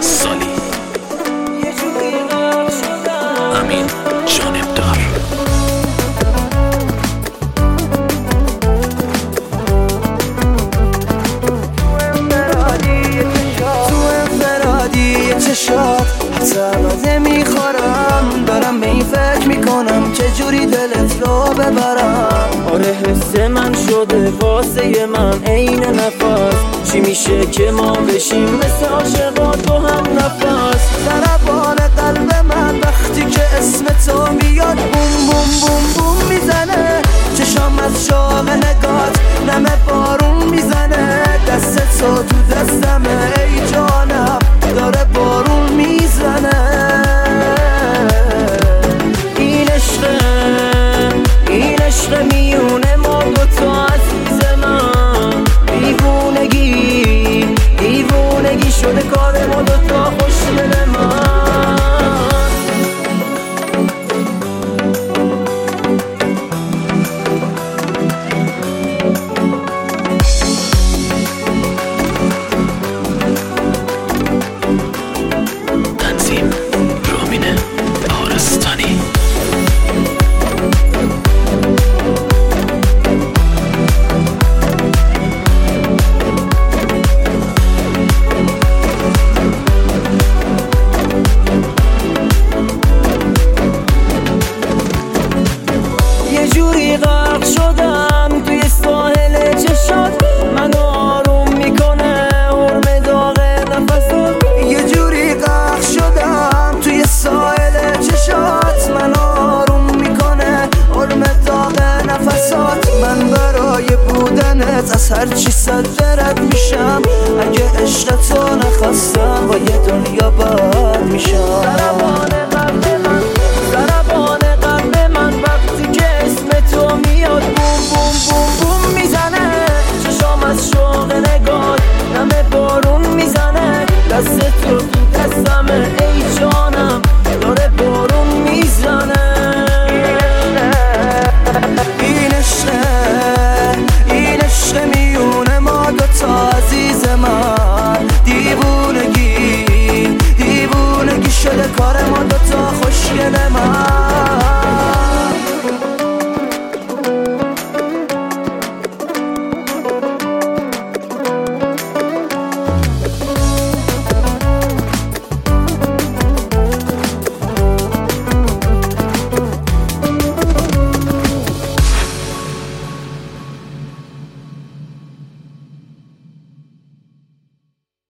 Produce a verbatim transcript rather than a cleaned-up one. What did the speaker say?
سالی امین جانبدار. چشات حتی نمیخورم، دارم به این فکر میکنم چجوری دلت رو ببرم. آره حس من شده واسه من عین نفس، چی میشه که ما بشیم مثل عاشقات با هم نفس. ضربان قلب من وقتی که اسم تو میاد بوم بوم بوم بوم میزنه، چشام از شوق نگات نمه بارون میزنه. دست تو تو دستمه ای جانم داره بارون میزنه. این عشقه این عشقه میونه ما دوتا عزیز من، دیوونگی دیوونگی شده کار ما دوتا خوشگل من. غرق شدم توی ساحل چشات، منو آروم میکنه حرم داغ نفسات. یه جوری غرق شدم توی ساحل چشات، منو آروم میکنه حرم داغ نفسات. من برای بودنت از هر چی صد درد میشم، اگه عشق تو نخواستم با یه دنیا بد میشم. ضربان قلب من ضربان قلب من وقتی که اسم تو میاد بوم بوم بوم بوم میزنه. چشام از شوق نگات نمه بارون میزنه. دست تو تو دستمه